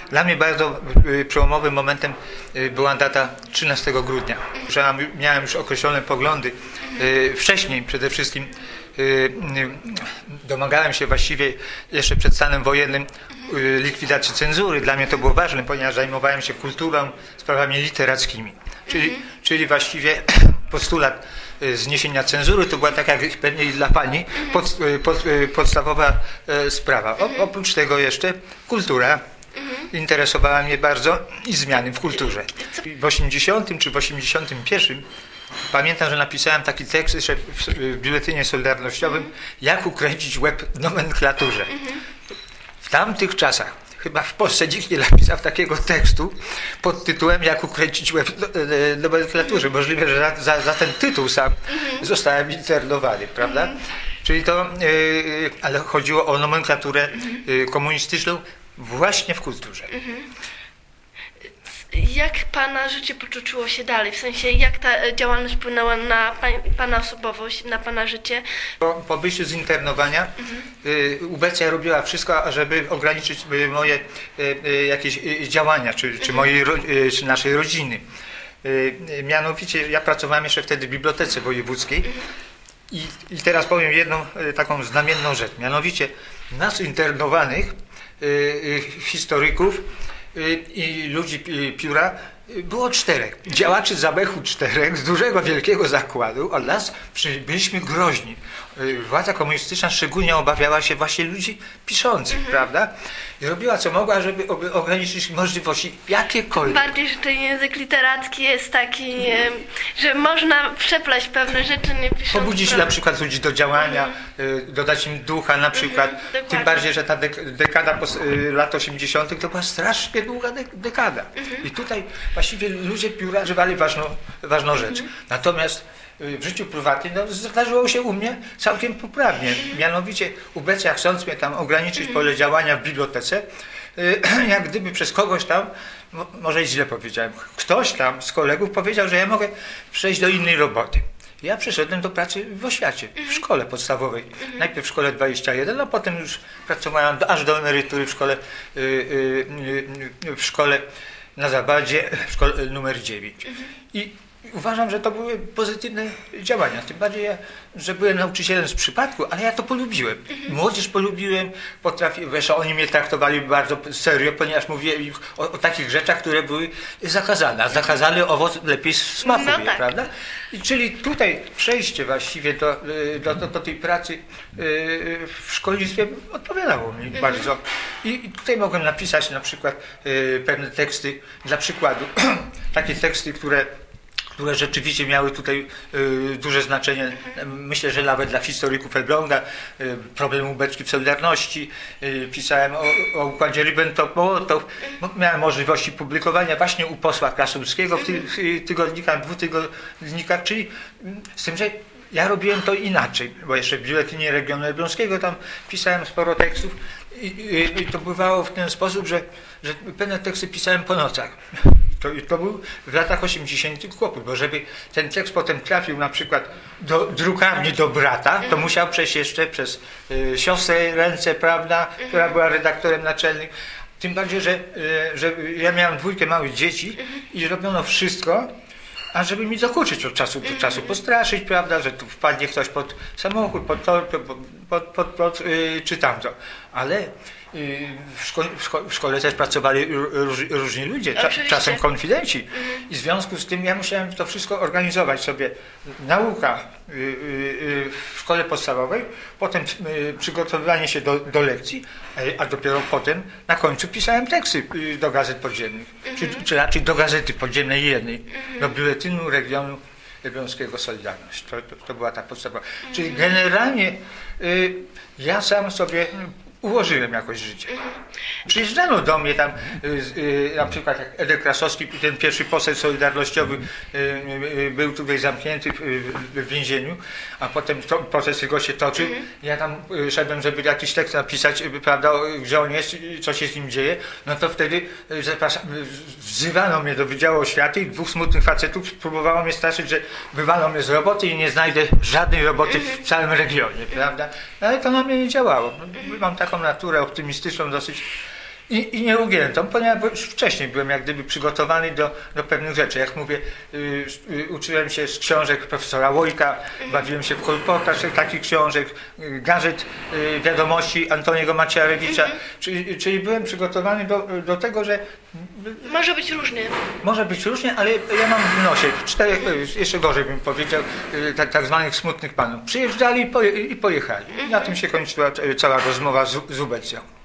Dla mnie bardzo przełomowym momentem była data 13 grudnia, że miałem już określone poglądy. Wcześniej przede wszystkim domagałem się właściwie jeszcze przed stanem wojennym likwidacji cenzury. Dla mnie to było ważne, ponieważ zajmowałem się kulturą, sprawami literackimi. Czyli właściwie postulat zniesienia cenzury to była tak jak pewnie i dla pani podstawowa sprawa. Oprócz tego jeszcze kultura interesowała mnie bardzo i zmiany w kulturze. W 80 czy w 81 pamiętam, że napisałem taki tekst jeszcze w biuletynie solidarnościowym, jak ukręcić łeb nomenklaturze. W tamtych czasach chyba w Polsce nikt nie napisał takiego tekstu pod tytułem jak ukręcić łeb nomenklaturze. Możliwe, że za ten tytuł sam zostałem internowany, prawda? Czyli to, ale chodziło o nomenklaturę komunistyczną właśnie w kulturze. Jak pana życie potoczyło się dalej? W sensie, jak ta działalność wpłynęła na pana osobowość, na pana życie? Po wyjściu z internowania Ubecja robiła wszystko, ażeby ograniczyć moje jakieś działania, czy naszej rodziny. Mianowicie ja pracowałem jeszcze wtedy w Bibliotece Wojewódzkiej i teraz powiem jedną taką znamienną rzecz. Mianowicie nas internowanych historyków i ludzi pióra było 4. Działaczy zamechu 4 z dużego, wielkiego zakładu. Od nas byliśmy groźni. Władza komunistyczna szczególnie obawiała się właśnie ludzi piszących, prawda? I robiła co mogła, żeby ograniczyć możliwości jakiekolwiek. Bardziej, że ten język literacki jest taki, że można przepleść pewne rzeczy, nie pisząc. Pobudzić na przykład ludzi do działania, dodać im ducha na przykład. Tym bardziej, że ta dekada lat 80. to była strasznie długa dekada. I tutaj właściwie ludzie pióra żywali ważną rzecz. Natomiast w życiu prywatnym zdarzyło się u mnie całkiem poprawnie. Mianowicie Ubecja, chcąc mnie tam ograniczyć pole działania w bibliotece, jak gdyby przez kogoś tam, może źle powiedziałem, ktoś tam z kolegów powiedział, że ja mogę przejść do innej roboty. Ja przeszedłem do pracy w oświacie, w szkole podstawowej. Najpierw w szkole 21, a potem już pracowałem aż do emerytury w szkole na Zabadzie, w szkole numer 9. I uważam, że to były pozytywne działania. Tym bardziej, że byłem nauczycielem z przypadku, ale ja to polubiłem. Młodzież polubiłem, wiesz, oni mnie traktowali bardzo serio, ponieważ mówiłem o takich rzeczach, które były zakazane. A zakazany owoc lepiej smakuje, tak. Prawda? I czyli tutaj przejście właściwie do tej pracy w szkolnictwie odpowiadało mi bardzo. I tutaj mogłem napisać na przykład pewne teksty, dla przykładu, takie teksty, które rzeczywiście miały tutaj duże znaczenie, myślę, że nawet dla historyków Elbląga, problem ubeczki w Solidarności, pisałem o układzie Ribbentrop-Mołotow, miałem możliwości publikowania właśnie u posła Krasulskiego w tygodnikach, dwutygodnikach, czyli z tym, że ja robiłem to inaczej, bo jeszcze w biuletynie regionu elbląskiego tam pisałem sporo tekstów i to bywało w ten sposób, że pewne teksty pisałem po nocach. To był w latach 80. kłopot, bo żeby ten tekst potem trafił na przykład do drukarni do brata, to musiał przejść jeszcze przez siostrę ręce, prawda, która była redaktorem naczelnym. Tym bardziej, że ja miałem 2 małych dzieci i robiono wszystko, ażeby mi dokuczyć od czasu do czasu, postraszyć, prawda, że tu wpadnie ktoś pod samochód, pod torpę, czy tamto. Ale w szkole też pracowali różni ludzie, czasem konfidenci. I w związku z tym ja musiałem to wszystko organizować sobie. Nauka w szkole podstawowej, potem przygotowywanie się do lekcji, a dopiero potem na końcu pisałem teksty do gazet podziemnych, czy raczej do gazety podziemnej jednej, do biuletynu regionu elbląskiego Solidarność. To była ta podstawa. Czyli generalnie ja sam sobie ułożyłem jakoś życie. Przyjeżdżano do mnie tam, na przykład jak Edek Krasowski, ten pierwszy poseł solidarnościowy, był tutaj zamknięty w więzieniu, a potem proces jego się toczył. Ja tam szedłem, żeby jakiś tekst napisać, prawda, gdzie on jest, co się z nim dzieje. No to wtedy wzywano mnie do Wydziału Oświaty i 2 smutnych facetów próbowało mnie straszyć, że wywalą mnie z roboty i nie znajdę żadnej roboty w całym regionie, prawda? No ale to na mnie nie działało. Mam taką naturę optymistyczną dosyć I nie ugiętą, ponieważ już wcześniej byłem jak gdyby przygotowany do pewnych rzeczy. Jak mówię, uczyłem się z książek profesora Łojka, bawiłem się w kolportaż takich książek, gazet, wiadomości Antoniego Macierewicza, czyli byłem przygotowany do tego, że Może być różnie. może być różnie, ale ja mam w nosie 4, jeszcze gorzej bym powiedział, tak zwanych smutnych panów. Przyjeżdżali i pojechali. I na tym się kończyła cała rozmowa z Ubecją.